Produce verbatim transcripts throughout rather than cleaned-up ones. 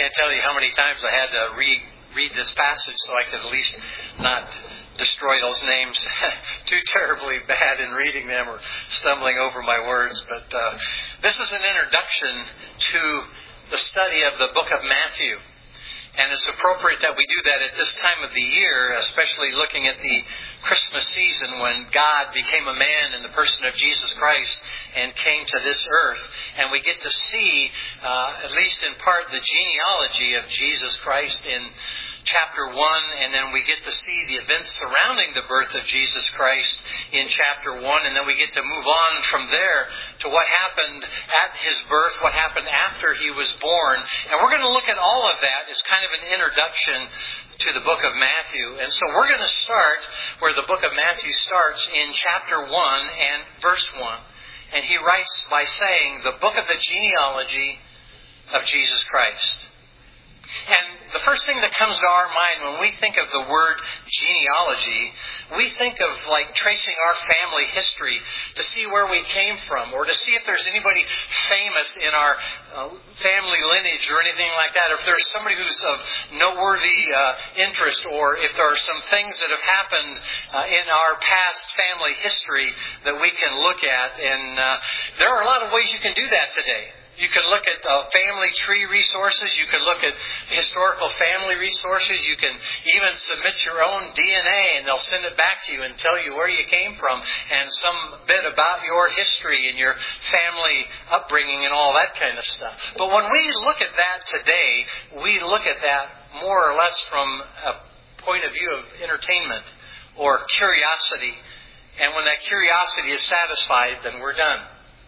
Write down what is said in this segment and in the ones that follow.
can't tell you how many times I had to re- read this passage so I could at least not destroy those names too terribly bad in reading them or stumbling over my words. But uh, this is an introduction to the study of the book of Matthew. And it's appropriate that we do that at this time of the year, especially looking at the Christmas season when God became a man in the person of Jesus Christ and came to this earth. And we get to see, uh, at least in part, the genealogy of Jesus Christ in chapter one, and then we get to see the events surrounding the birth of Jesus Christ in chapter one, and then we get to move on from there to what happened at His birth, what happened after He was born. And we're going to look at all of that as kind of an introduction to the book of Matthew. And so we're going to start where the book of Matthew starts in chapter one and verse one. And he writes by saying, the book of the genealogy of Jesus Christ. And the first thing that comes to our mind when we think of the word genealogy, we think of like tracing our family history to see where we came from, or to see if there's anybody famous in our uh, family lineage or anything like that, if there's somebody who's of noteworthy uh, interest, or if there are some things that have happened uh, in our past family history that we can look at. And uh, there are a lot of ways you can do that today. You can look at uh, family tree resources. You can look at historical family resources. You can even submit your own D N A, and they'll send it back to you and tell you where you came from and some bit about your history and your family upbringing and all that kind of stuff. But when we look at that today, we look at that more or less from a point of view of entertainment or curiosity. And when that curiosity is satisfied, then we're done.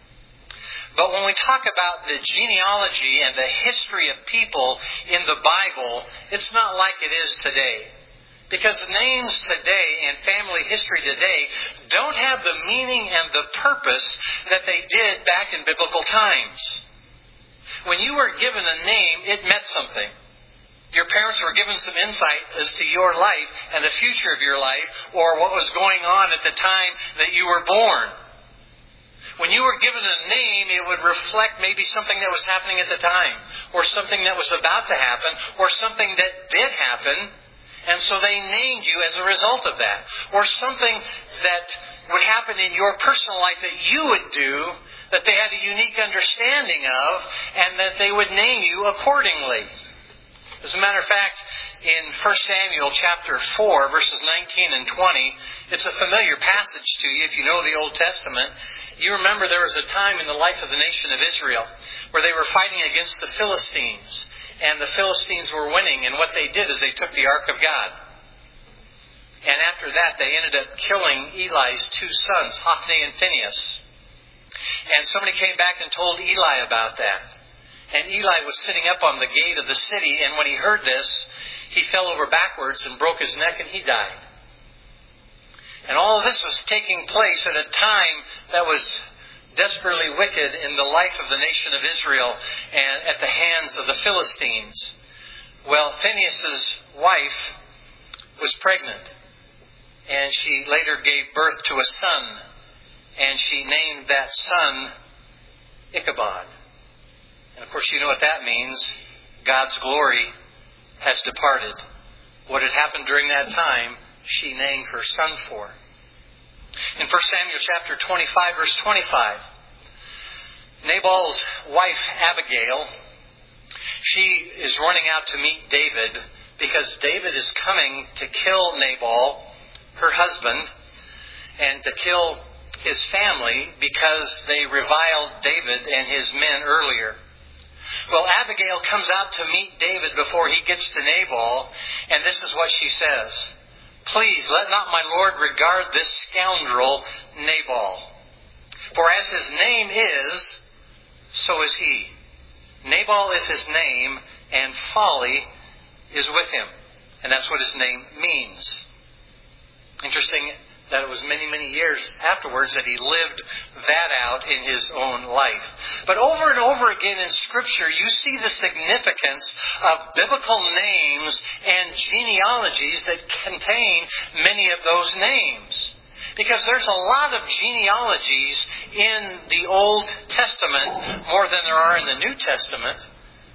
But when we talk about the genealogy and the history of people in the Bible, it's not like it is today. Because names today and family history today don't have the meaning and the purpose that they did back in biblical times. When you were given a name, it meant something. Your parents were given some insight as to your life and the future of your life, or what was going on at the time that you were born. When you were given a name, it would reflect maybe something that was happening at the time, or something that was about to happen, or something that did happen, and so they named you as a result of that. Or something that would happen in your personal life that you would do, that they had a unique understanding of, and that they would name you accordingly. As a matter of fact, in First Samuel chapter four, verses nineteen and twenty, it's a familiar passage to you if you know the Old Testament. You remember there was a time in the life of the nation of Israel where they were fighting against the Philistines. And the Philistines were winning. And what they did is they took the Ark of God. And after that, they ended up killing Eli's two sons, Hophni and Phinehas. And somebody came back and told Eli about that. And Eli was sitting up on the gate of the city. And when he heard this, he fell over backwards and broke his neck and he died. And all of this was taking place at a time that was desperately wicked in the life of the nation of Israel and at the hands of the Philistines. Well, Phinehas' wife was pregnant, and she later gave birth to a son, and she named that son Ichabod. And of course, you know what that means. God's glory has departed. What had happened during that time, she named her son for. In First Samuel chapter twenty-five, verse twenty-five, Nabal's wife Abigail, she is running out to meet David because David is coming to kill Nabal, her husband, and to kill his family because they reviled David and his men earlier. Well, Abigail comes out to meet David before he gets to Nabal, and this is what she says. Please let not my Lord regard this scoundrel Nabal. For as his name is, so is he. Nabal is his name, and folly is with him. And that's what his name means. Interesting that it was many, many years afterwards that he lived that out in his own life. But over and over again in Scripture, you see the significance of biblical names and genealogies that contain many of those names. Because there's a lot of genealogies in the Old Testament, more than there are in the New Testament.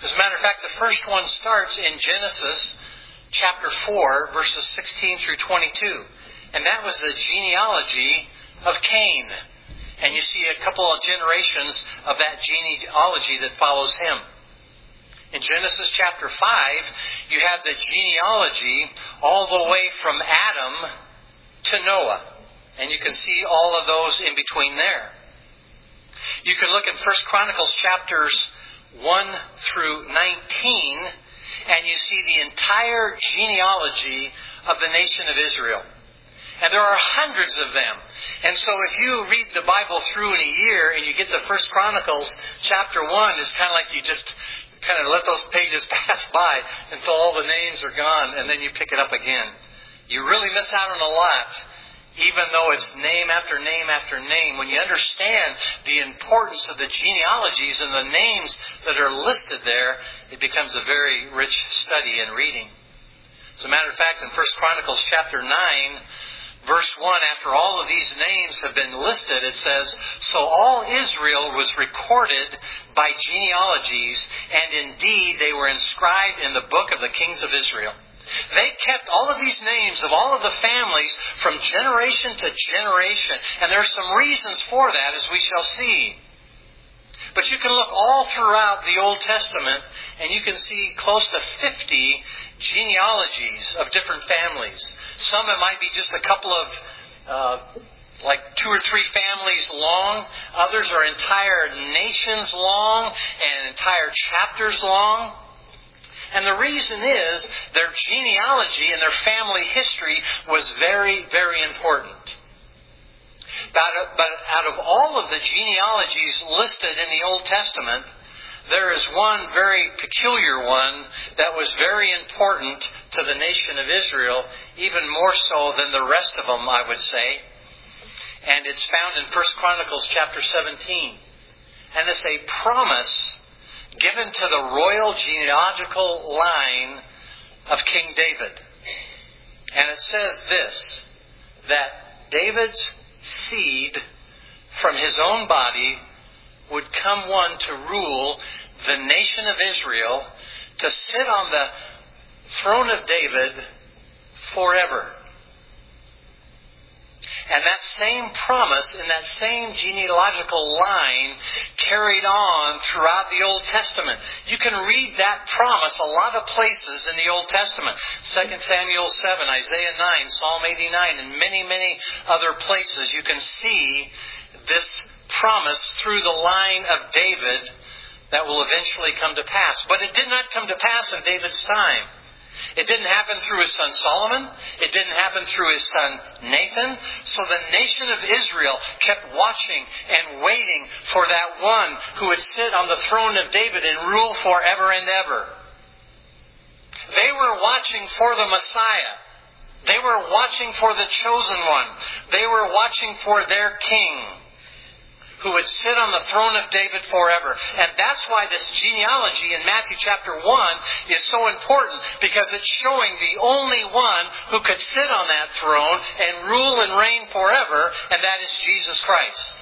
As a matter of fact, the first one starts in Genesis chapter four, verses sixteen through twenty-two. And that was the genealogy of Cain. And you see a couple of generations of that genealogy that follows him. In Genesis chapter five, you have the genealogy all the way from Adam to Noah. And you can see all of those in between there. You can look at First Chronicles chapters one through nineteen, and you see the entire genealogy of the nation of Israel. And there are hundreds of them. And so if you read the Bible through in a year and you get to First Chronicles chapter one, it's kind of like you just kind of let those pages pass by until all the names are gone, and then you pick it up again. You really miss out on a lot, even though it's name after name after name. When you understand the importance of the genealogies and the names that are listed there, it becomes a very rich study and reading. As a matter of fact, in First Chronicles chapter nine, verse one, after all of these names have been listed, it says, "So all Israel was recorded by genealogies, and indeed they were inscribed in the book of the kings of Israel." They kept all of these names of all of the families from generation to generation. And there are some reasons for that, as we shall see. But you can look all throughout the Old Testament, and you can see close to fifty genealogies of different families. Some it might be just a couple of, uh, like two or three families long. Others are entire nations long and entire chapters long. And the reason is their genealogy and their family history was very, very important. But, but out of all of the genealogies listed in the Old Testament, there is one very peculiar one that was very important to the nation of Israel, even more so than the rest of them, I would say. And it's found in First Chronicles chapter seventeen. And it's a promise given to the royal genealogical line of King David. And it says this, that David's seed from his own body would come one to rule the nation of Israel, to sit on the throne of David forever. And that same promise in that same genealogical line carried on throughout the Old Testament. You can read that promise a lot of places in the Old Testament. Second Samuel seven, Isaiah nine, Psalm eighty-nine, and many, many other places. You can see this promise through the line of David that will eventually come to pass. But it did not come to pass in David's time. It didn't happen through his son Solomon. It didn't happen through his son Nathan. So the nation of Israel kept watching and waiting for that one who would sit on the throne of David and rule forever and ever. They were watching for the Messiah. They were watching for the chosen one. They were watching for their king, who would sit on the throne of David forever. And that's why this genealogy in Matthew chapter one is so important, because it's showing the only one who could sit on that throne and rule and reign forever, and that is Jesus Christ.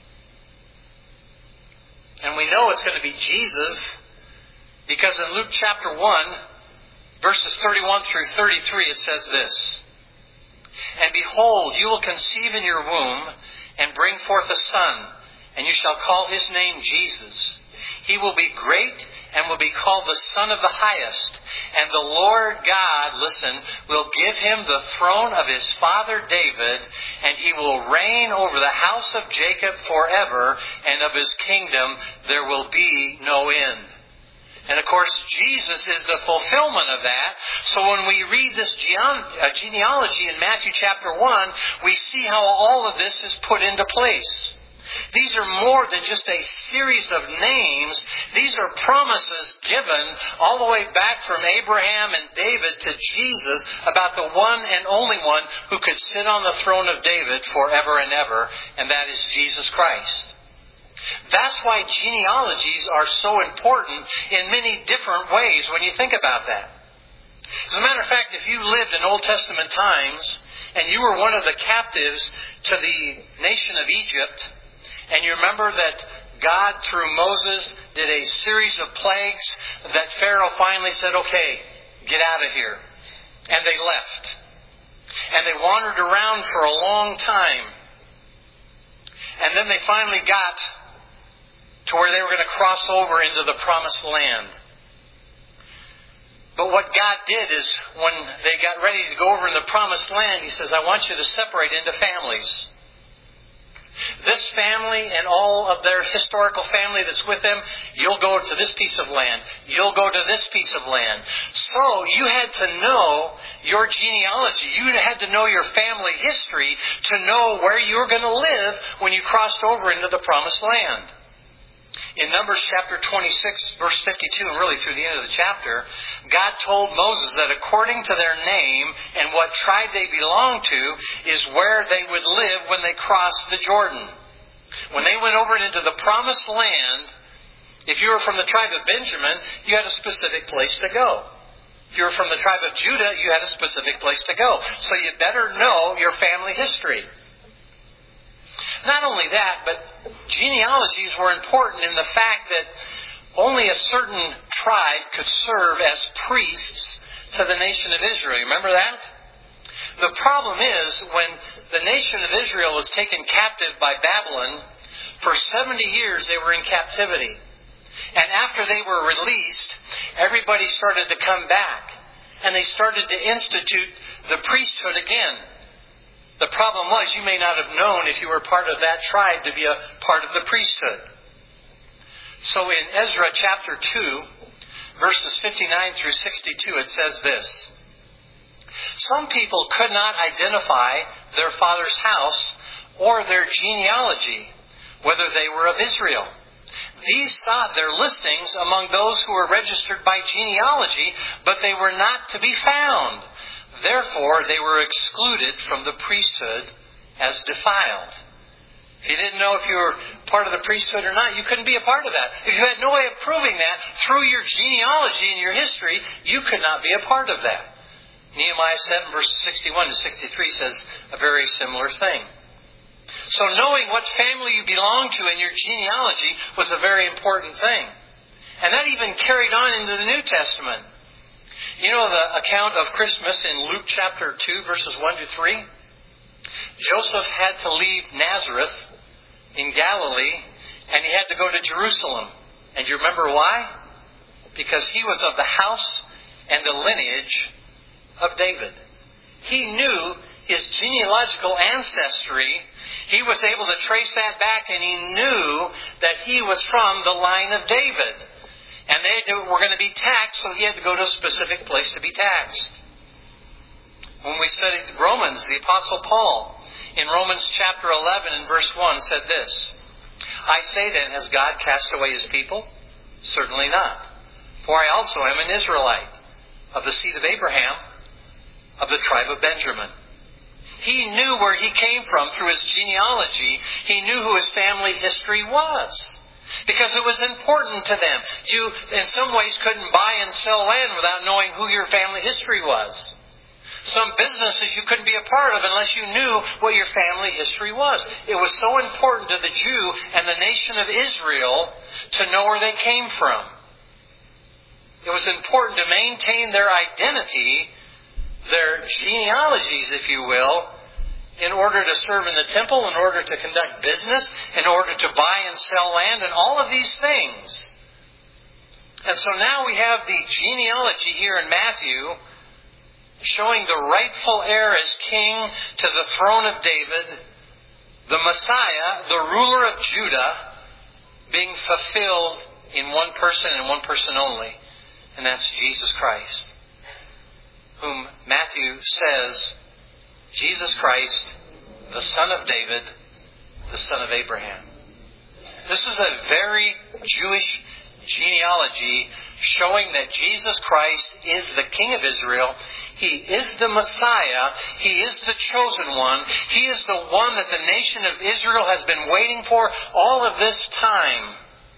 And we know it's going to be Jesus, because in Luke chapter one, verses thirty-one through thirty-three, it says this, "And behold, you will conceive in your womb and bring forth a son, and you shall call his name Jesus. He will be great and will be called the Son of the Highest. And the Lord God," listen, "will give him the throne of his father David, and he will reign over the house of Jacob forever, and of his kingdom there will be no end." And of course, Jesus is the fulfillment of that. So when we read this genealogy in Matthew chapter one, we see how all of this is put into place. These are more than just a series of names. These are promises given all the way back from Abraham and David to Jesus about the one and only one who could sit on the throne of David forever and ever, and that is Jesus Christ. That's why genealogies are so important in many different ways when you think about that. As a matter of fact, if you lived in Old Testament times and you were one of the captives to the nation of Egypt, and you remember that God, through Moses, did a series of plagues that Pharaoh finally said, okay, get out of here. And they left. And they wandered around for a long time. And then they finally got to where they were going to cross over into the promised land. But what God did is when they got ready to go over in the promised land, He says, I want you to separate into families. This family and all of their historical family that's with them, you'll go to this piece of land. You'll go to this piece of land. So you had to know your genealogy. You had to know your family history to know where you were going to live when you crossed over into the promised land. In Numbers chapter twenty-six, verse fifty-two, and really through the end of the chapter, God told Moses that according to their name and what tribe they belonged to is where they would live when they crossed the Jordan. When they went over into the promised land, if you were from the tribe of Benjamin, you had a specific place to go. If you were from the tribe of Judah, you had a specific place to go. So you better know your family history. Not only that, but genealogies were important in the fact that only a certain tribe could serve as priests to the nation of Israel. Remember that? The problem is, when the nation of Israel was taken captive by Babylon, for seventy years they were in captivity. And after they were released, everybody started to come back. And they started to institute the priesthood again. The problem was, you may not have known if you were part of that tribe to be a part of the priesthood. So in Ezra chapter two, verses fifty-nine through sixty-two, it says this. Some people could not identify their father's house or their genealogy, whether they were of Israel. These sought their listings among those who were registered by genealogy, but they were not to be found. Therefore, they were excluded from the priesthood as defiled. If you didn't know if you were part of the priesthood or not, you couldn't be a part of that. If you had no way of proving that through your genealogy and your history, you could not be a part of that. Nehemiah seven, verses sixty-one to sixty-three says a very similar thing. So knowing what family you belong to in your genealogy was a very important thing. And that even carried on into the New Testament. You know the account of Christmas in Luke chapter two, verses one to three? Joseph had to leave Nazareth in Galilee, and he had to go to Jerusalem. And do you remember why? Because he was of the house and the lineage of David. He knew his genealogical ancestry. He was able to trace that back, and he knew that he was from the line of David. And they were going to be taxed, so he had to go to a specific place to be taxed. When we studied Romans, the Apostle Paul, in Romans chapter eleven and verse one, said this, I say then, has God cast away His people? Certainly not. For I also am an Israelite, of the seed of Abraham, of the tribe of Benjamin. He knew where he came from through his genealogy. He knew who his family history was. Because it was important to them. You, in some ways, couldn't buy and sell land without knowing who your family history was. Some businesses you couldn't be a part of unless you knew what your family history was. It was so important to the Jew and the nation of Israel to know where they came from. It was important to maintain their identity, their genealogies, if you will, in order to serve in the temple, in order to conduct business, in order to buy and sell land, and all of these things. And so now we have the genealogy here in Matthew showing the rightful heir as king to the throne of David, the Messiah, the ruler of Judah, being fulfilled in one person and one person only, and that's Jesus Christ, whom Matthew says, Jesus Christ, the son of David, the son of Abraham. This is a very Jewish genealogy showing that Jesus Christ is the King of Israel. He is the Messiah. He is the chosen one. He is the one that the nation of Israel has been waiting for all of this time.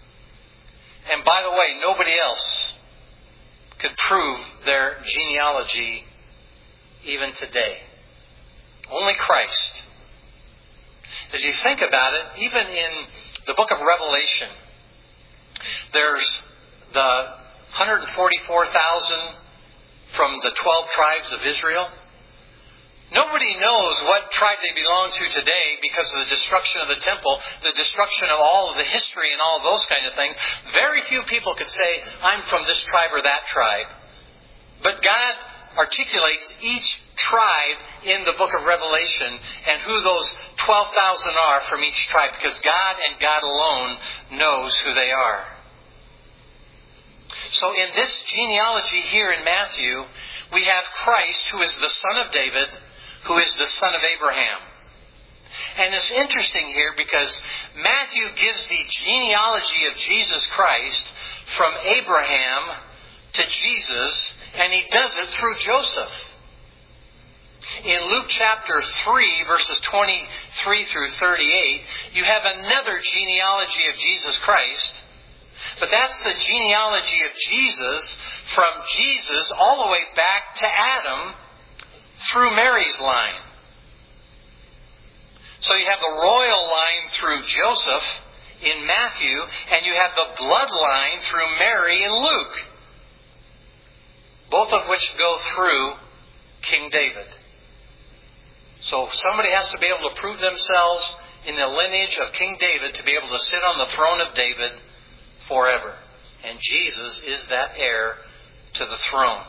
And by the way, nobody else could prove their genealogy even today. Only Christ. As you think about it, even in the book of Revelation, There's the one hundred forty-four thousand from the twelve tribes of Israel. Nobody knows what tribe they belong to today because of the destruction of the temple, the destruction of all of the history and all of those kind of things. Very few people could say, I'm from this tribe or that tribe. But God articulates each tribe in the book of Revelation and who those twelve thousand are from each tribe, because God and God alone knows who they are. So in this genealogy here in Matthew, we have Christ, who is the son of David, who is the son of Abraham. And it's interesting here because Matthew gives the genealogy of Jesus Christ from Abraham to Jesus, and he does it through Joseph. In Luke chapter three, verses twenty-three through thirty-eight, you have another genealogy of Jesus Christ. But that's the genealogy of Jesus from Jesus all the way back to Adam through Mary's line. So you have the royal line through Joseph in Matthew, and you have the bloodline through Mary in Luke, both of which go through King David. So somebody has to be able to prove themselves in the lineage of King David to be able to sit on the throne of David forever. And Jesus is that heir to the throne.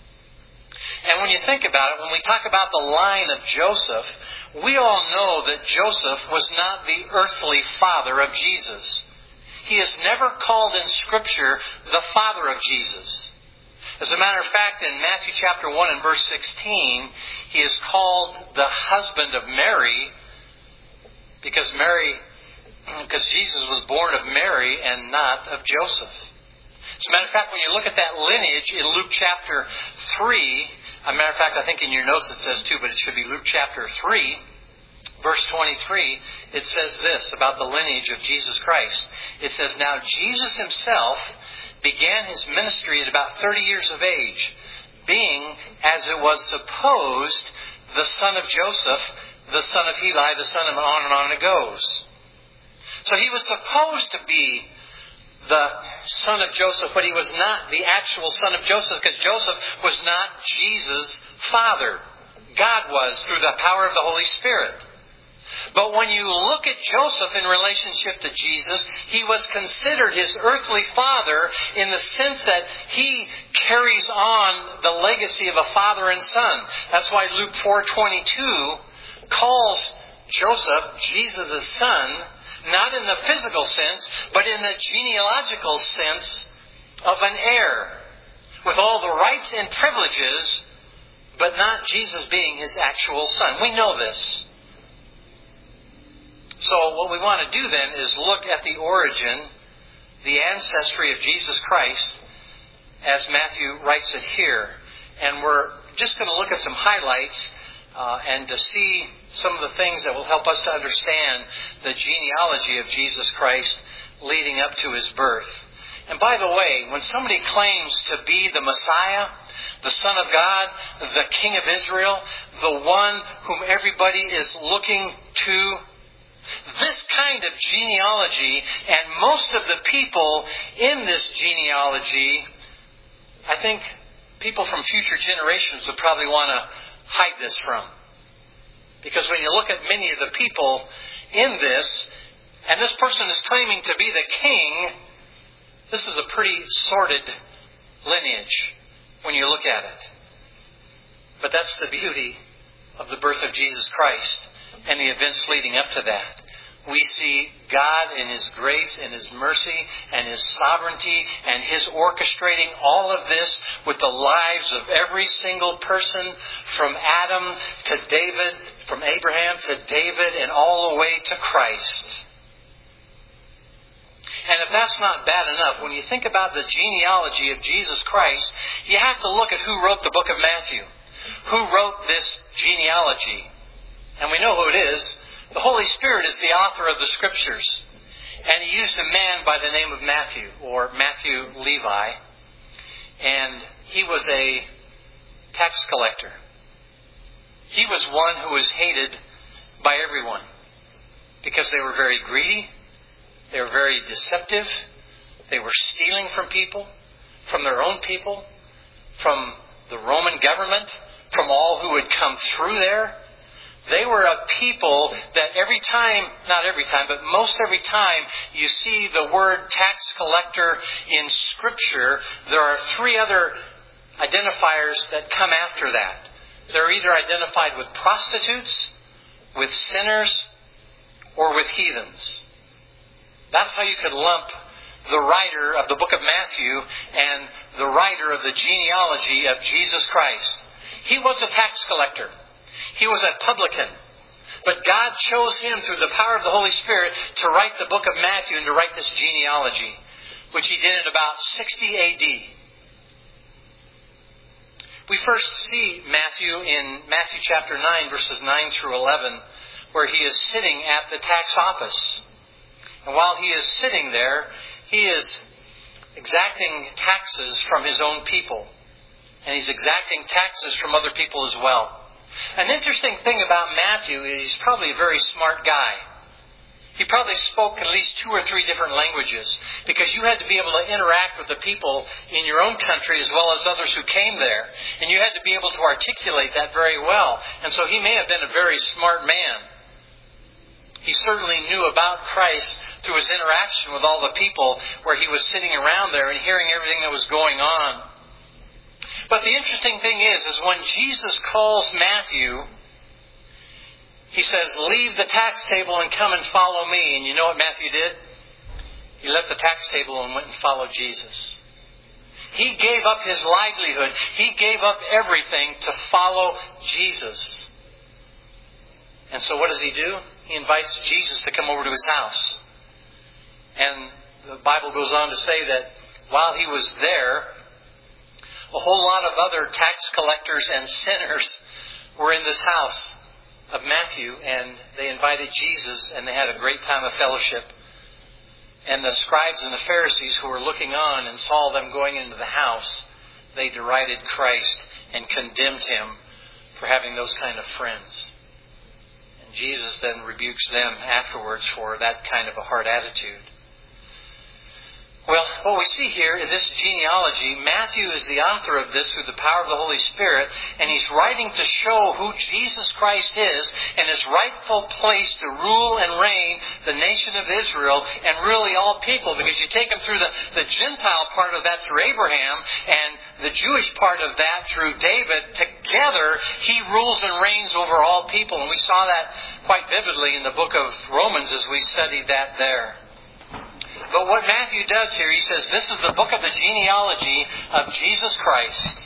And when you think about it, when we talk about the line of Joseph, we all know that Joseph was not the earthly father of Jesus. He is never called in Scripture the father of Jesus. As a matter of fact, in Matthew chapter one and verse sixteen, he is called the husband of Mary because Mary, because Jesus was born of Mary and not of Joseph. As a matter of fact, when you look at that lineage in Luke chapter three, as a matter of fact, I think in your notes it says two, but it should be Luke chapter three, verse twenty-three, it says this about the lineage of Jesus Christ. It says, "Now Jesus himself began his ministry at about thirty years of age, being, as it was supposed, the son of Joseph, the son of Heli, the son of," on and on it goes. So he was supposed to be the son of Joseph, but he was not the actual son of Joseph, because Joseph was not Jesus' father. God was, through the power of the Holy Spirit. But when you look at Joseph in relationship to Jesus, he was considered his earthly father in the sense that he carries on the legacy of a father and son. That's why Luke four twenty-two calls Joseph Jesus' son, not in the physical sense, but in the genealogical sense of an heir, with all the rights and privileges, but not Jesus being his actual son. We know this. So what we want to do then is look at the origin, the ancestry of Jesus Christ, as Matthew writes it here. And we're just going to look at some highlights uh, and to see some of the things that will help us to understand the genealogy of Jesus Christ leading up to his birth. And by the way, when somebody claims to be the Messiah, the Son of God, the King of Israel, the one whom everybody is looking to, this kind of genealogy, and most of the people in this genealogy, I think people from future generations would probably want to hide this from. Because when you look at many of the people in this, and this person is claiming to be the king, this is a pretty sordid lineage when you look at it. But that's the beauty of the birth of Jesus Christ and the events leading up to that. We see God in His grace and His mercy and His sovereignty and His orchestrating all of this with the lives of every single person from Adam to David, from Abraham to David, and all the way to Christ. And if that's not bad enough, when you think about the genealogy of Jesus Christ, you have to look at who wrote the book of Matthew. Who wrote this genealogy? And we know who it is. The Holy Spirit is the author of the Scriptures. And He used a man by the name of Matthew, or Matthew Levi. And he was a tax collector. He was one who was hated by everyone because they were very greedy. They were very deceptive. They were stealing from people, from their own people, from the Roman government, from all who had come through there. They were a people that every time, not every time, but most every time you see the word tax collector in Scripture, there are three other identifiers that come after that. They're either identified with prostitutes, with sinners, or with heathens. That's how you could lump the writer of the book of Matthew and the writer of the genealogy of Jesus Christ. He was a tax collector. He was a publican. But God chose him through the power of the Holy Spirit to write the book of Matthew and to write this genealogy, which he did in about sixty A D. We first see Matthew in Matthew chapter nine, verses nine through eleven, where he is sitting at the tax office. And while he is sitting there, he is exacting taxes from his own people. And he's exacting taxes from other people as well. An interesting thing about Matthew is he's probably a very smart guy. He probably spoke at least two or three different languages, because you had to be able to interact with the people in your own country as well as others who came there. And you had to be able to articulate that very well. And so he may have been a very smart man. He certainly knew about Christ through his interaction with all the people where he was sitting around there and hearing everything that was going on. But the interesting thing is, is when Jesus calls Matthew, he says, leave the tax table and come and follow me. And you know what Matthew did? He left the tax table and went and followed Jesus. He gave up his livelihood. He gave up everything to follow Jesus. And so what does he do? He invites Jesus to come over to his house. And the Bible goes on to say that while he was there, a whole lot of other tax collectors and sinners were in this house of Matthew, and they invited Jesus, and they had a great time of fellowship. And the scribes and the Pharisees who were looking on and saw them going into the house, they derided Christ and condemned him for having those kind of friends. And Jesus then rebukes them afterwards for that kind of a hard attitude. Well, what we see here in this genealogy, Matthew is the author of this through the power of the Holy Spirit, and he's writing to show who Jesus Christ is and his rightful place to rule and reign the nation of Israel and really all people. Because you take him through the, the Gentile part of that through Abraham and the Jewish part of that through David, together he rules and reigns over all people. And we saw that quite vividly in the book of Romans as we studied that there. But what Matthew does here, he says, this is the book of the genealogy of Jesus Christ.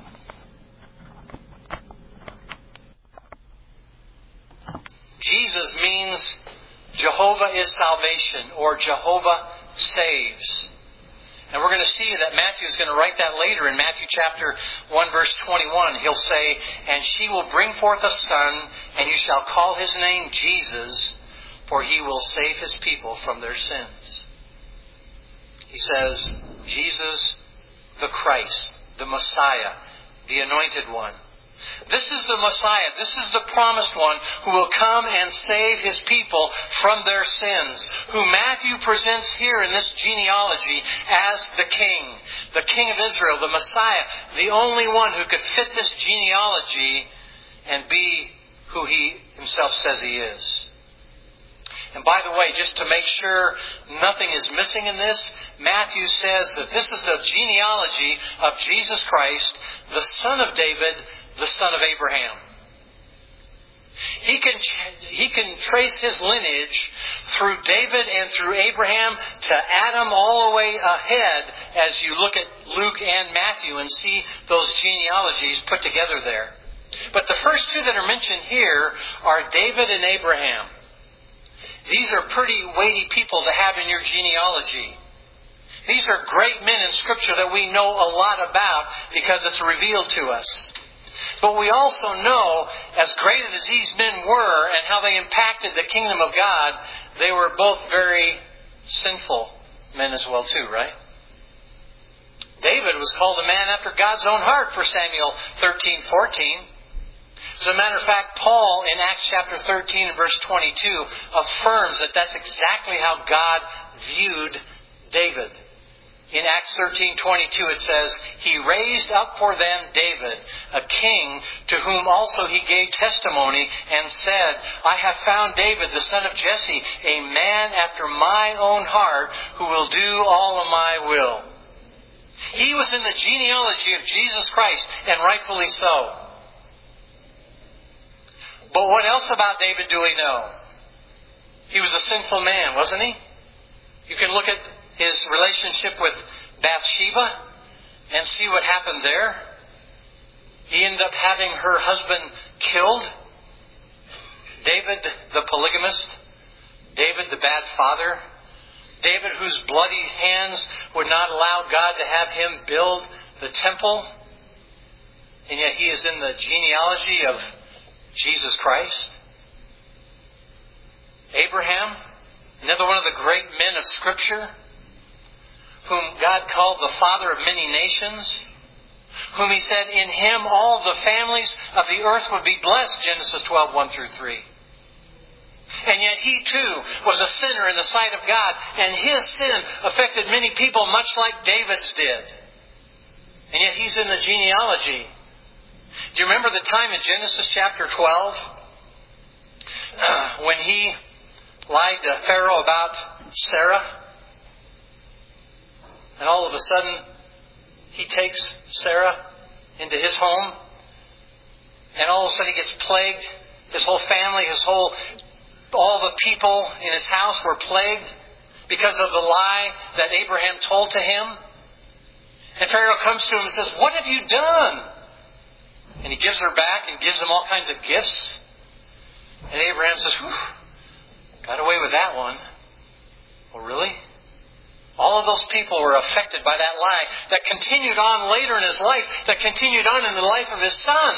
Jesus means Jehovah is salvation, or Jehovah saves. And we're going to see that Matthew is going to write that later in Matthew chapter one, verse twenty-one. He'll say, and she will bring forth a son, and you shall call his name Jesus, for he will save his people from their sins. He says, Jesus, the Christ, the Messiah, the Anointed One. This is the Messiah. This is the promised one who will come and save his people from their sins, who Matthew presents here in this genealogy as the King, the King of Israel, the Messiah, the only one who could fit this genealogy and be who he himself says he is. And by the way, just to make sure nothing is missing in this, Matthew says that this is the genealogy of Jesus Christ, the son of David, the son of Abraham. He can, he can trace his lineage through David and through Abraham to Adam all the way ahead as you look at Luke and Matthew and see those genealogies put together there. But the first two that are mentioned here are David and Abraham. These are pretty weighty people to have in your genealogy. These are great men in Scripture that we know a lot about because it's revealed to us. But we also know, as great as these men were and how they impacted the kingdom of God, they were both very sinful men as well too, right? David was called a man after God's own heart, First Samuel thirteen fourteen. As a matter of fact, Paul in Acts chapter thirteen and verse twenty-two affirms that that's exactly how God viewed David. In Acts thirteen twenty-two it says, He raised up for them David, a king, to whom also He gave testimony, and said, I have found David, the son of Jesse, a man after my own heart, who will do all of my will. He was in the genealogy of Jesus Christ, and rightfully so. But what else about David do we know? He was a sinful man, wasn't he? You can look at his relationship with Bathsheba and see what happened there. He ended up having her husband killed. David the polygamist. David the bad father. David whose bloody hands would not allow God to have him build the temple. And yet he is in the genealogy of Jesus Christ. Abraham, another one of the great men of Scripture, whom God called the father of many nations, whom He said, in Him all the families of the earth would be blessed, Genesis twelve, one through three. And yet he too was a sinner in the sight of God, and his sin affected many people much like David's did. And yet he's in the genealogy. Do you remember the time in Genesis chapter twelve uh, when he lied to Pharaoh about Sarah? And all of a sudden, he takes Sarah into his home. And all of a sudden he gets plagued. His whole family, his whole, all the people in his house were plagued because of the lie that Abraham told to him. And Pharaoh comes to him and says, what have you done? And he gives her back and gives him all kinds of gifts. And Abraham says, whew, got away with that one. Well, really? All of those people were affected by that lie that continued on later in his life, that continued on in the life of his son.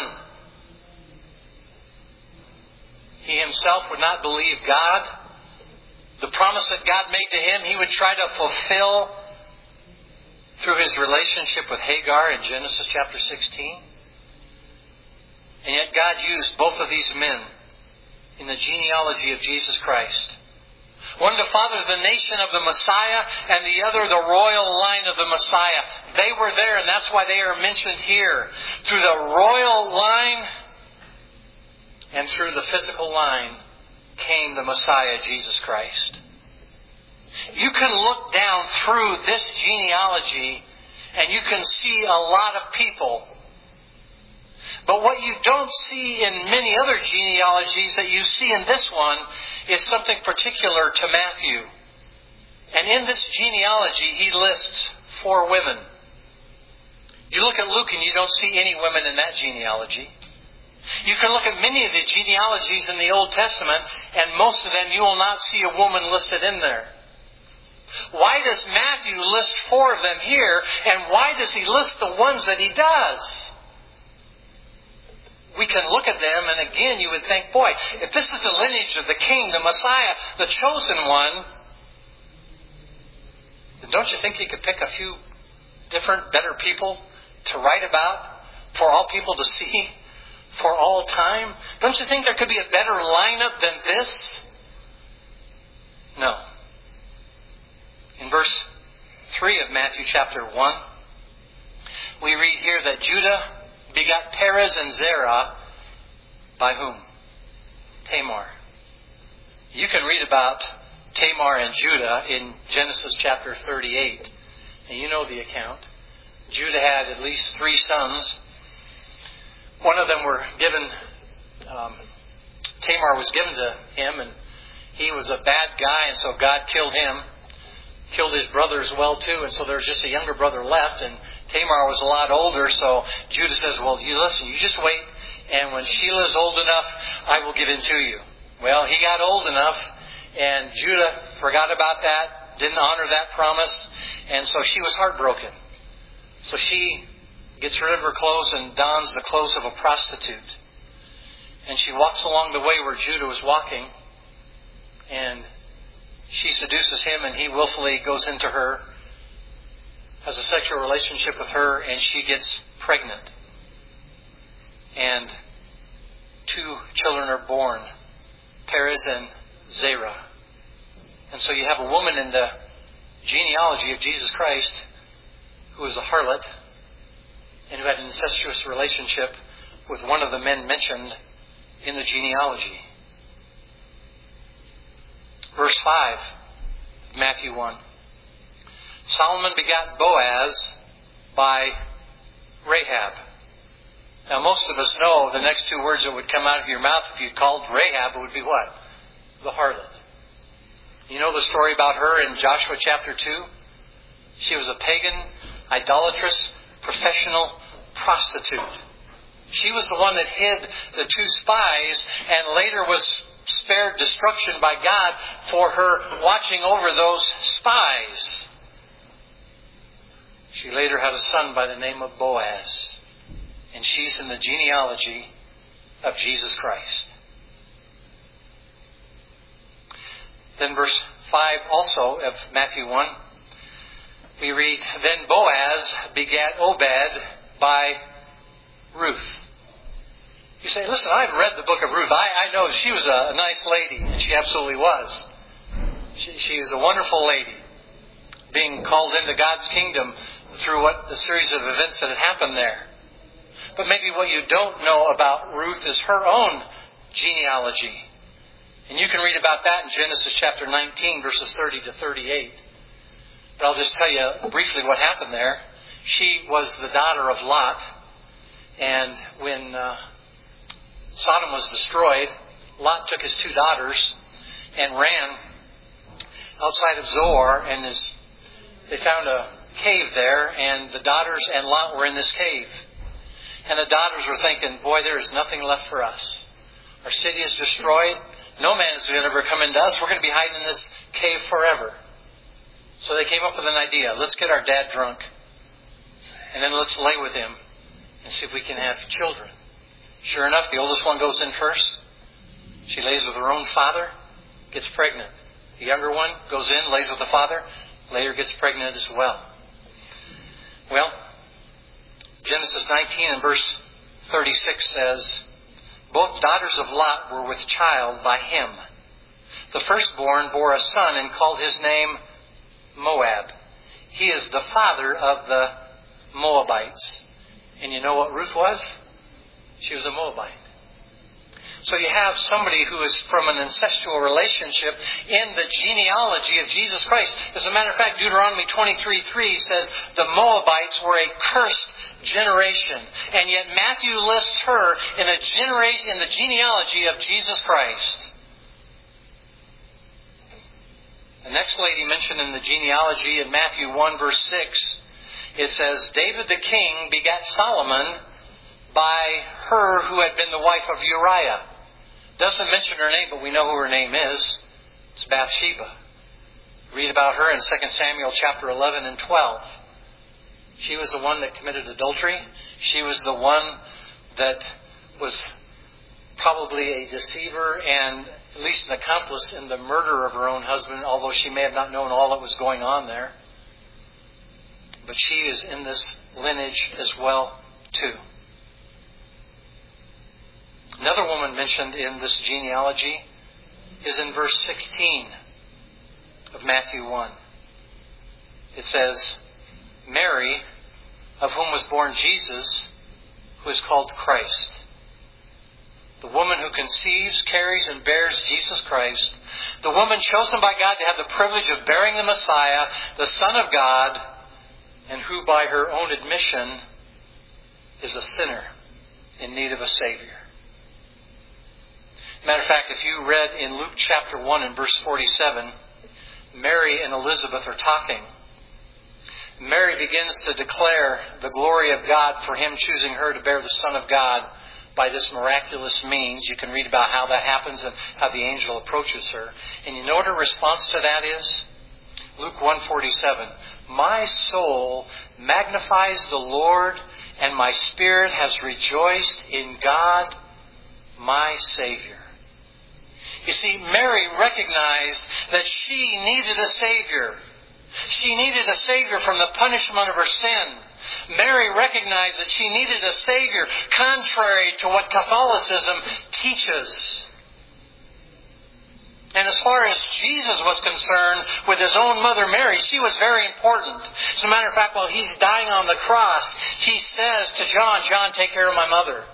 He himself would not believe God. The promise that God made to him, he would try to fulfill through his relationship with Hagar in Genesis chapter sixteen. And yet God used both of these men in the genealogy of Jesus Christ. One to father the nation of the Messiah, and the other the royal line of the Messiah. They were there, and that's why they are mentioned here. Through the royal line and through the physical line came the Messiah, Jesus Christ. You can look down through this genealogy and you can see a lot of people. But what you don't see in many other genealogies that you see in this one is something particular to Matthew. And in this genealogy, he lists four women. You look at Luke and you don't see any women in that genealogy. You can look at many of the genealogies in the Old Testament, and most of them you will not see a woman listed in there. Why does Matthew list four of them here, and why does he list the ones that he does? We can look at them, and again you would think, boy, if this is the lineage of the King, the Messiah, the chosen one, then don't you think he could pick a few different, better people to write about for all people to see for all time? Don't you think there could be a better lineup than this? No. In verse three of Matthew chapter one, we read here that Judah begot Perez and Zerah by whom? Tamar. You can read about Tamar and Judah in Genesis chapter thirty-eight. And you know the account. Judah had at least three sons. One of them were given, um, Tamar was given to him, and he was a bad guy, and so God killed him. Killed his brother as well too, and so there's just a younger brother left, and Tamar was a lot older, so Judah says, well, you listen, you just wait, and when Sheila is old enough, I will give in to you. Well, he got old enough, and Judah forgot about that, didn't honor that promise, and so she was heartbroken. So she gets rid of her clothes and dons the clothes of a prostitute. And she walks along the way where Judah was walking, and she seduces him, and he willfully goes into her, has a sexual relationship with her, and she gets pregnant. And two children are born, Perez and Zerah. And so you have a woman in the genealogy of Jesus Christ who was a harlot and who had an incestuous relationship with one of the men mentioned in the genealogy. Verse five, Matthew one. Solomon begat Boaz by Rahab. Now most of us know the next two words that would come out of your mouth if you called Rahab would be what? The harlot. You know the story about her in Joshua chapter two? She was a pagan, idolatrous, professional prostitute. She was the one that hid the two spies and later was spared destruction by God for her watching over those spies. She later had a son by the name of Boaz. And she's in the genealogy of Jesus Christ. Then verse five also of Matthew one, we read, Then Boaz begat Obed by Ruth. You say, listen, I've read the book of Ruth. I, I know she was a, a nice lady, and she absolutely was. She, she is a wonderful lady, being called into God's kingdom through what the series of events that had happened there. But maybe what you don't know about Ruth is her own genealogy. And you can read about that in Genesis chapter nineteen, verses thirty to thirty-eight. But I'll just tell you briefly what happened there. She was the daughter of Lot. And when uh, Sodom was destroyed, Lot took his two daughters and ran outside of Zoar. And his, they found a cave there. And the daughters and Lot were in this cave. And the daughters were thinking, boy, there is nothing left for us. Our city is destroyed. No man is going to ever come into us. We're going to be hiding in this cave forever. So they came up with an idea. Let's get our dad drunk. And then let's lay with him and see if we can have children. Sure enough, the oldest one goes in first. She lays with her own father, gets pregnant. The younger one goes in, lays with the father, later gets pregnant as well. Well, Genesis nineteen and verse thirty-six says, Both daughters of Lot were with child by him. The firstborn bore a son and called his name Moab. He is the father of the Moabites. And you know what Ruth was? She was a Moabite. So you have somebody who is from an incestual relationship in the genealogy of Jesus Christ. As a matter of fact, Deuteronomy twenty-three three says the Moabites were a cursed generation. And yet Matthew lists her in a generation in the genealogy of Jesus Christ. The next lady mentioned in the genealogy in Matthew one verse six, it says, David the king begat Solomon by her who had been the wife of Uriah. Doesn't mention her name, but we know who her name is. It's Bathsheba. Read about her in Second Samuel chapter eleven and twelve. She was the one that committed adultery. She was the one that was probably a deceiver and at least an accomplice in the murder of her own husband, although she may have not known all that was going on there. But she is in this lineage as well, too. Another woman mentioned in this genealogy is in verse sixteen of Matthew one. It says, Mary, of whom was born Jesus, who is called Christ. The woman who conceives, carries, and bears Jesus Christ. The woman chosen by God to have the privilege of bearing the Messiah, the Son of God, and who by her own admission is a sinner in need of a Savior. Matter of fact, if you read in Luke chapter one and verse forty-seven, Mary and Elizabeth are talking. Mary begins to declare the glory of God for Him choosing her to bear the Son of God by this miraculous means. You can read about how that happens and how the angel approaches her. And you know what her response to that is? Luke one forty-seven. My soul magnifies the Lord, and my spirit has rejoiced in God, my Savior. You see, Mary recognized that she needed a Savior. She needed a Savior from the punishment of her sin. Mary recognized that she needed a Savior contrary to what Catholicism teaches. And as far as Jesus was concerned, with his own mother Mary, she was very important. As a matter of fact, while he's dying on the cross, he says to John, John, take care of my mother.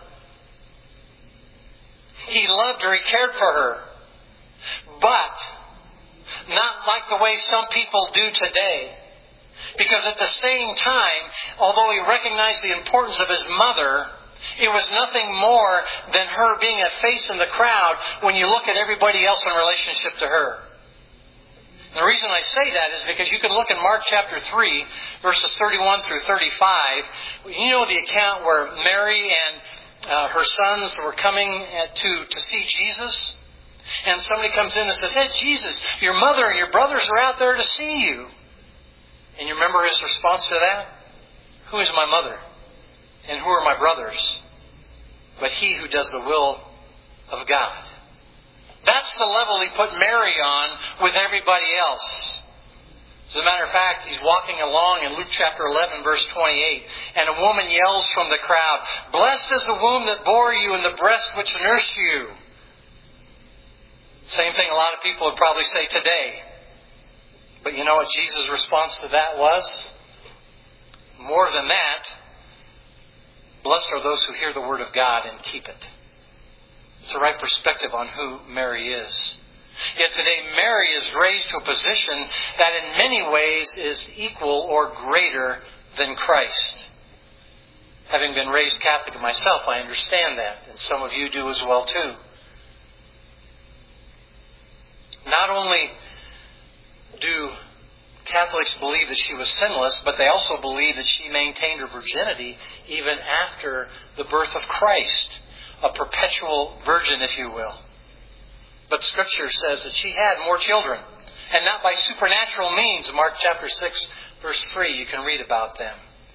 He loved her, he cared for her. But not like the way some people do today. Because at the same time, although he recognized the importance of his mother, it was nothing more than her being a face in the crowd when you look at everybody else in relationship to her. And the reason I say that is because you can look in Mark chapter three, verses thirty-one through thirty-five. You know the account where Mary and uh, her sons were coming to, to see Jesus. And somebody comes in and says, hey, Jesus, your mother and your brothers are out there to see you. And you remember his response to that? Who is my mother? And who are my brothers? But he who does the will of God. That's the level he put Mary on with everybody else. As a matter of fact, he's walking along in Luke chapter eleven, verse twenty-eight, and a woman yells from the crowd, blessed is the womb that bore you and the breast which nursed you. Same thing a lot of people would probably say today. But you know what Jesus' response to that was? More than that, blessed are those who hear the word of God and keep it. It's the right perspective on who Mary is. Yet today Mary is raised to a position that in many ways is equal or greater than Christ. Having been raised Catholic myself, I understand that. And some of you do as well too. Not only do Catholics believe that she was sinless, but they also believe that she maintained her virginity even after the birth of Christ. A perpetual virgin, if you will. But Scripture says that she had more children. And not by supernatural means. Mark chapter six, verse three, you can read about them.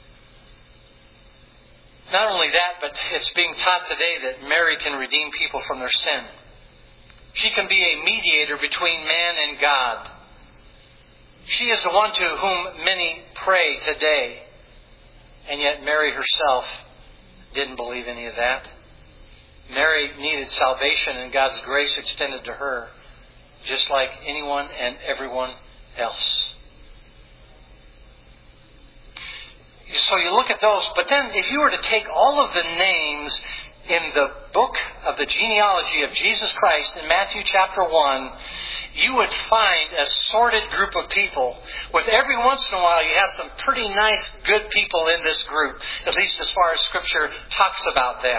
Not only that, but it's being taught today that Mary can redeem people from their sin. She can be a mediator between man and God. She is the one to whom many pray today. And yet Mary herself didn't believe any of that. Mary needed salvation and God's grace extended to her, just like anyone and everyone else. So you look at those, but then if you were to take all of the names in the book of the genealogy of Jesus Christ in Matthew chapter one, you would find a sorted group of people. With every once in a while, you have some pretty nice, good people in this group, at least as far as Scripture talks about them.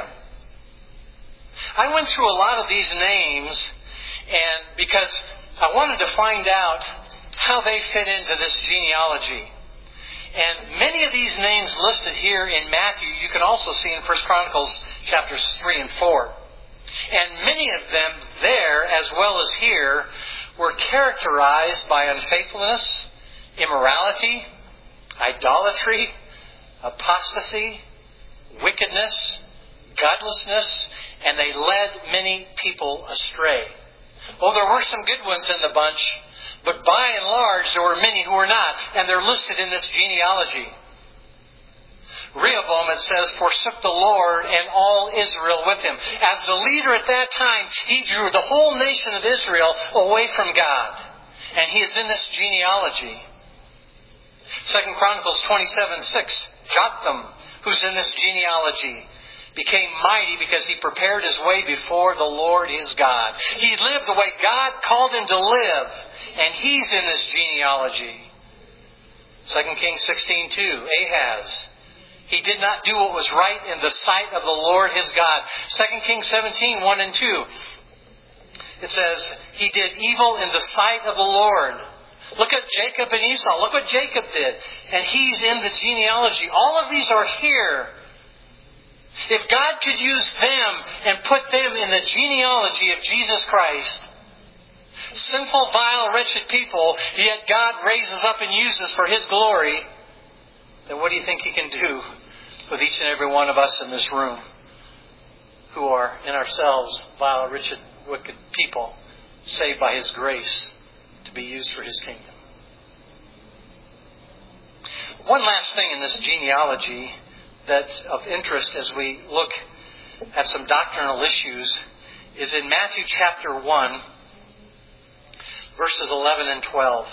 I went through a lot of these names, and because I wanted to find out how they fit into this genealogy. And many of these names listed here in Matthew, you can also see in First Chronicles chapters three and four. And many of them there, as well as here, were characterized by unfaithfulness, immorality, idolatry, apostasy, wickedness, godlessness, and they led many people astray. Oh, there were some good ones in the bunch, but by and large there were many who were not, and they're listed in this genealogy. Rehoboam, it says, forsook the Lord and all Israel with him. As the leader at that time, he drew the whole nation of Israel away from God. And he is in this genealogy. Second Chronicles twenty-seven six, Jotham, who's in this genealogy, became mighty because he prepared his way before the Lord his God. He lived the way God called him to live. And he's in this genealogy. Second Kings sixteen two, Ahaz. He did not do what was right in the sight of the Lord his God. Second Kings seventeen one and two. It says, he did evil in the sight of the Lord. Look at Jacob and Esau. Look what Jacob did. And he's in the genealogy. All of these are here. If God could use them and put them in the genealogy of Jesus Christ, sinful, vile, wretched people, yet God raises up and uses for His glory, then what do you think He can do with each and every one of us in this room who are in ourselves vile, wretched, wicked people, saved by His grace to be used for His kingdom? One last thing in this genealogy that's of interest as we look at some doctrinal issues is in Matthew chapter one. verses eleven and twelve.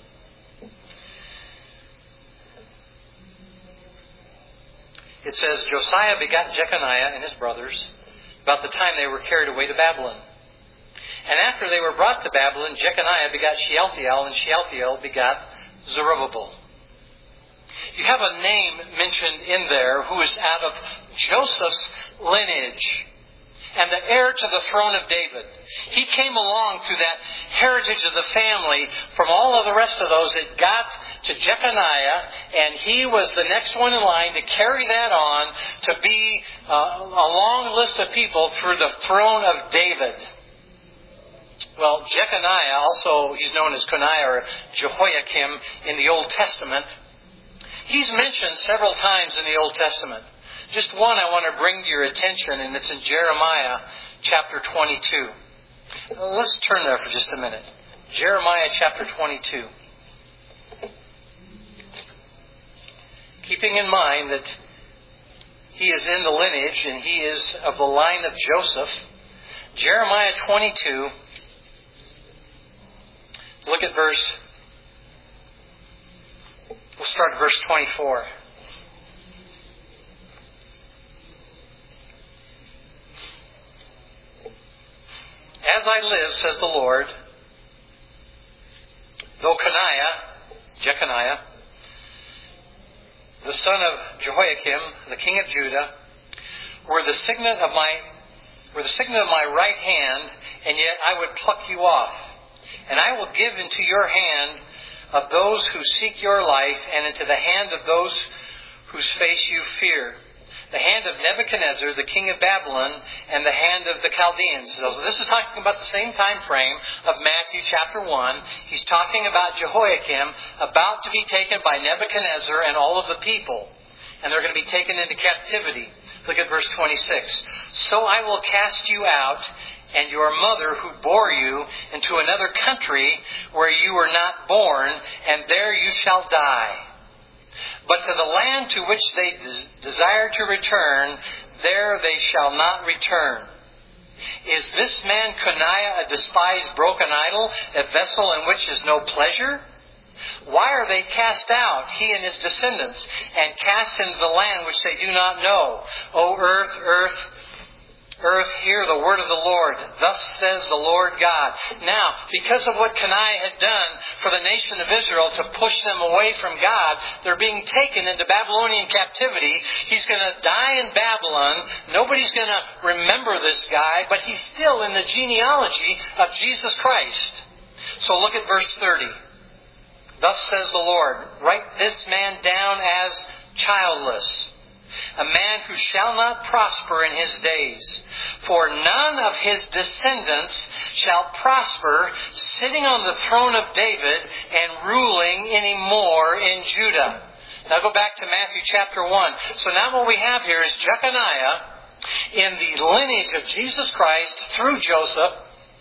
It says, Josiah begot Jeconiah and his brothers about the time they were carried away to Babylon. And after they were brought to Babylon, Jeconiah begot Shealtiel, and Shealtiel begot Zerubbabel. You have a name mentioned in there who is out of Joseph's lineage and the heir to the throne of David. He came along through that heritage of the family from all of the rest of those. It got to Jeconiah, and he was the next one in line to carry that on to be uh, a long list of people through the throne of David. Well, Jeconiah, also he's known as Coniah or Jehoiakim in the Old Testament. He's mentioned several times in the Old Testament. Just one I want to bring to your attention, and it's in Jeremiah chapter twenty-two. Let's turn there for just a minute. Jeremiah chapter twenty-two. Keeping in mind that he is in the lineage and he is of the line of Joseph. Jeremiah twenty-two. Look at verse... We'll start at verse twenty-four. As I live, says the Lord, though Coniah, Jeconiah, the son of Jehoiakim, the king of Judah, were the signet of my were the signet of my right hand, and yet I would pluck you off, and I will give into your hand of those who seek your life, and into the hand of those whose face you fear. The hand of Nebuchadnezzar, the king of Babylon, and the hand of the Chaldeans. So this is talking about the same time frame of Matthew chapter one. He's talking about Jehoiakim about to be taken by Nebuchadnezzar and all of the people. And they're going to be taken into captivity. Look at verse twenty-six. So I will cast you out, and your mother who bore you, into another country where you were not born, and there you shall die. But to the land to which they des- desire to return, there they shall not return. Is this man Coniah a despised broken idol, a vessel in which is no pleasure? Why are they cast out, he and his descendants, and cast into the land which they do not know? O earth, earth, earth, hear the word of the Lord. Thus says the Lord God. Now, because of what Coniah had done for the nation of Israel to push them away from God, they're being taken into Babylonian captivity. He's going to die in Babylon. Nobody's going to remember this guy, but he's still in the genealogy of Jesus Christ. So look at verse thirty. Thus says the Lord, write this man down as childless, a man who shall not prosper in his days. For none of his descendants shall prosper, sitting on the throne of David and ruling any more in Judah. Now go back to Matthew chapter one. So now what we have here is Jeconiah in the lineage of Jesus Christ through Joseph,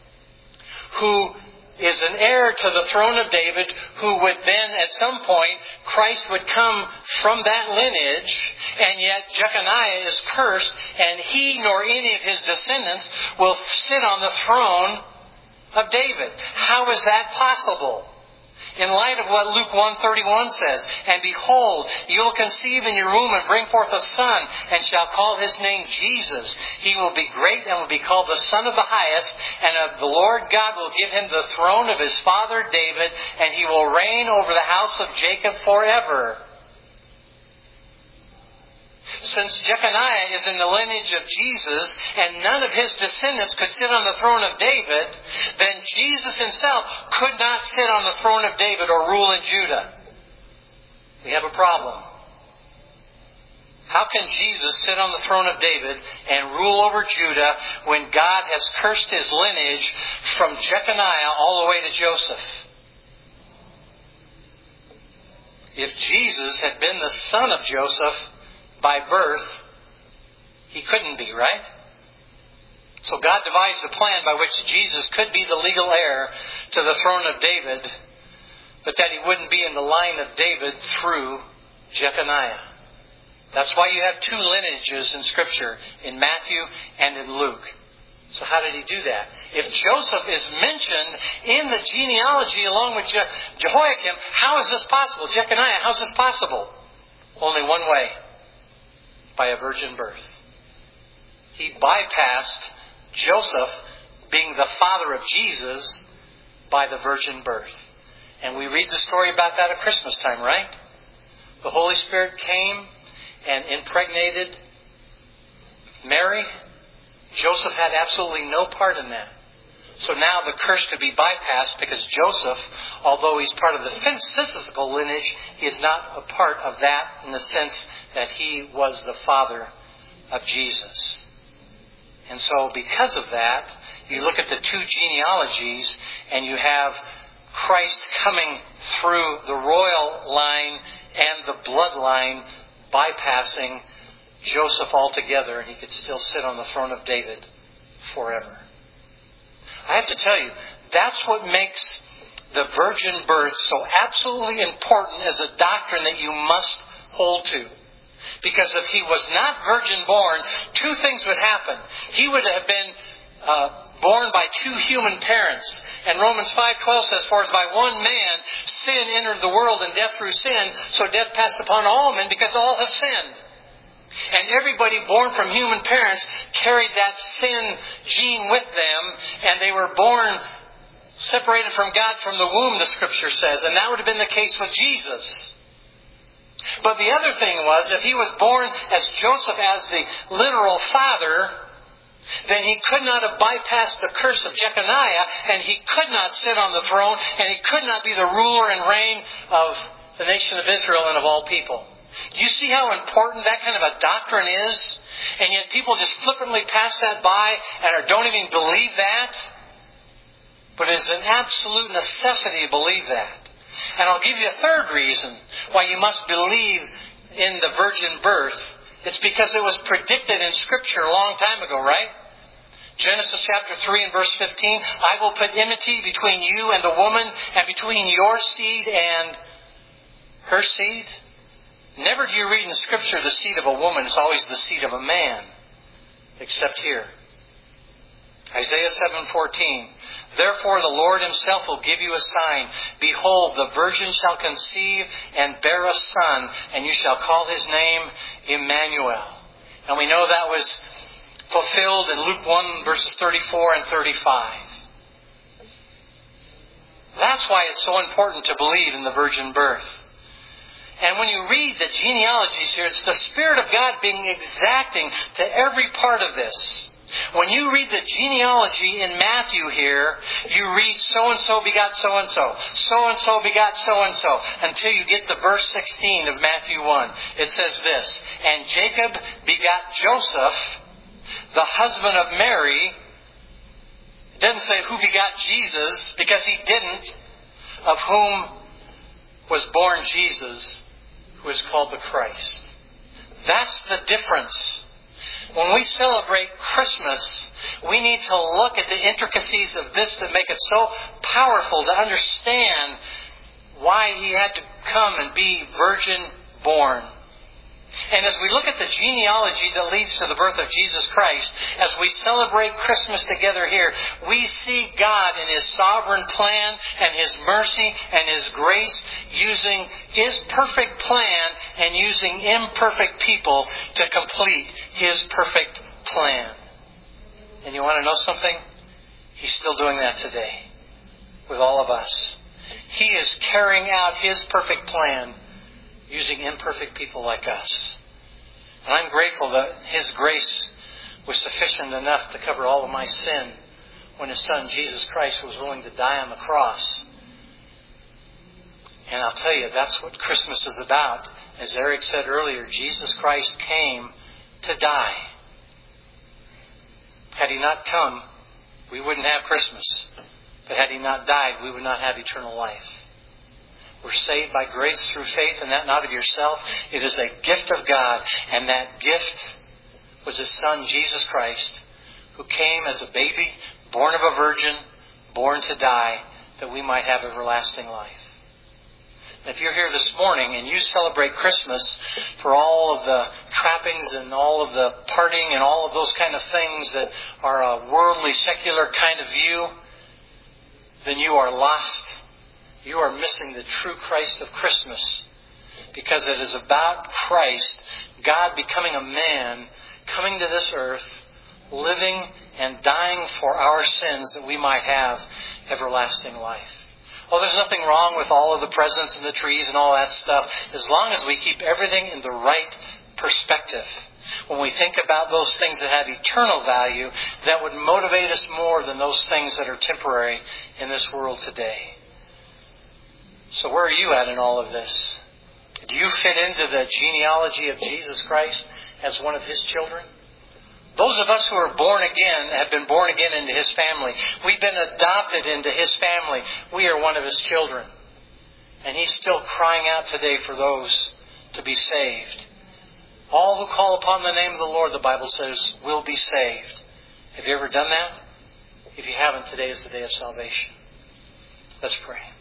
who is an heir to the throne of David, who would then, at some point, Christ would come from that lineage, and yet Jeconiah is cursed, and he nor any of his descendants will sit on the throne of David. How is that possible? In light of what Luke one thirty-one says, and behold, you will conceive in your womb and bring forth a son, and shall call his name Jesus. He will be great and will be called the Son of the Highest, and of the Lord God will give him the throne of his father David, and he will reign over the house of Jacob forever. Since Jeconiah is in the lineage of Jesus and none of his descendants could sit on the throne of David, then Jesus himself could not sit on the throne of David or rule in Judah. We have a problem. How can Jesus sit on the throne of David and rule over Judah when God has cursed his lineage from Jeconiah all the way to Joseph? If Jesus had been the son of Joseph by birth, he couldn't be, right? So God devised a plan by which Jesus could be the legal heir to the throne of David, but that he wouldn't be in the line of David through Jeconiah. That's why you have two lineages in Scripture, in Matthew and in Luke. So how did he do that? If Joseph is mentioned in the genealogy along with Je- Jehoiakim, how is this possible? Jeconiah, how is this possible? Only one way. By a virgin birth. He bypassed Joseph being the father of Jesus by the virgin birth. And we read the story about that at Christmas time, right? The Holy Spirit came and impregnated Mary. Joseph had absolutely no part in that. So now the curse could be bypassed because Joseph, although he's part of the physical lineage, he is not a part of that in the sense that he was the father of Jesus. And so because of that, you look at the two genealogies and you have Christ coming through the royal line and the bloodline bypassing Joseph altogether, and he could still sit on the throne of David forever. I have to tell you, that's what makes the virgin birth so absolutely important as a doctrine that you must hold to. Because if he was not virgin born, two things would happen. He would have been uh, born by two human parents. And Romans five twelve says, "For as by one man sin entered the world, and death through sin, so death passed upon all men, because all have sinned." And everybody born from human parents carried that sin gene with them, and they were born separated from God from the womb, the Scripture says. And that would have been the case with Jesus. But the other thing was, if he was born as Joseph, as the literal father, then he could not have bypassed the curse of Jeconiah, and he could not sit on the throne, and he could not be the ruler and reign of the nation of Israel and of all people. Do you see how important that kind of a doctrine is? And yet people just flippantly pass that by and don't even believe that. But it is an absolute necessity to believe that. And I'll give you a third reason why you must believe in the virgin birth. It's because it was predicted in Scripture a long time ago, right? Genesis chapter three and verse fifteen, "I will put enmity between you and the woman, and between your seed and her seed." Never do you read in Scripture the seed of a woman. It's always the seed of a man. Except here. Isaiah seven fourteen. "Therefore the Lord himself will give you a sign. Behold, the virgin shall conceive and bear a son, and you shall call his name Emmanuel." And we know that was fulfilled in Luke one verses thirty-four and thirty-five. That's why it's so important to believe in the virgin birth. And when you read the genealogies here, it's the Spirit of God being exacting to every part of this. When you read the genealogy in Matthew here, you read so-and-so begot so-and-so, so-and-so begot so-and-so, until you get to verse sixteen of Matthew one. It says this, "And Jacob begot Joseph, the husband of Mary." It doesn't say who begot Jesus, because he didn't, "of whom was born Jesus, who is called the Christ." That's the difference. When we celebrate Christmas, we need to look at the intricacies of this that make it so powerful to understand why he had to come and be virgin born. And as we look at the genealogy that leads to the birth of Jesus Christ, as we celebrate Christmas together here, we see God in His sovereign plan and His mercy and His grace using His perfect plan and using imperfect people to complete His perfect plan. And you want to know something? He's still doing that today with all of us. He is carrying out His perfect plan using imperfect people like us. And I'm grateful that His grace was sufficient enough to cover all of my sin when His Son, Jesus Christ, was willing to die on the cross. And I'll tell you, that's what Christmas is about. As Eric said earlier, Jesus Christ came to die. Had He not come, we wouldn't have Christmas. But had He not died, we would not have eternal life. We're saved by grace through faith, and that not of yourself. It is a gift of God. And that gift was His Son, Jesus Christ, who came as a baby, born of a virgin, born to die, that we might have everlasting life. If you're here this morning and you celebrate Christmas for all of the trappings and all of the partying and all of those kind of things that are a worldly, secular kind of view, then you are lost. You are missing the true Christ of Christmas, because it is about Christ, God becoming a man, coming to this earth, living and dying for our sins that we might have everlasting life. Oh, there's nothing wrong with all of the presents and the trees and all that stuff, as long as we keep everything in the right perspective. When we think about those things that have eternal value, that would motivate us more than those things that are temporary in this world today. So where are you at in all of this? Do you fit into the genealogy of Jesus Christ as one of His children? Those of us who are born again have been born again into His family. We've been adopted into His family. We are one of His children. And He's still crying out today for those to be saved. All who call upon the name of the Lord, the Bible says, will be saved. Have you ever done that? If you haven't, today is the day of salvation. Let's pray.